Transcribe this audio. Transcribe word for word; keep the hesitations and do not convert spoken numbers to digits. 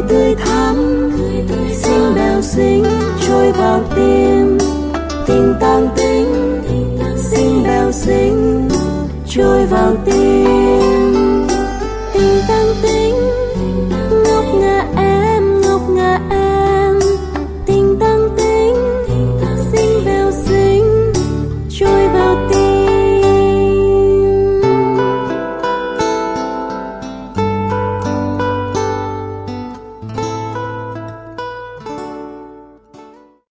cười tươi thắm, xinh bèo xinh trôi vào tim, tình tang tính, xinh bèo xinh trôi vào tim.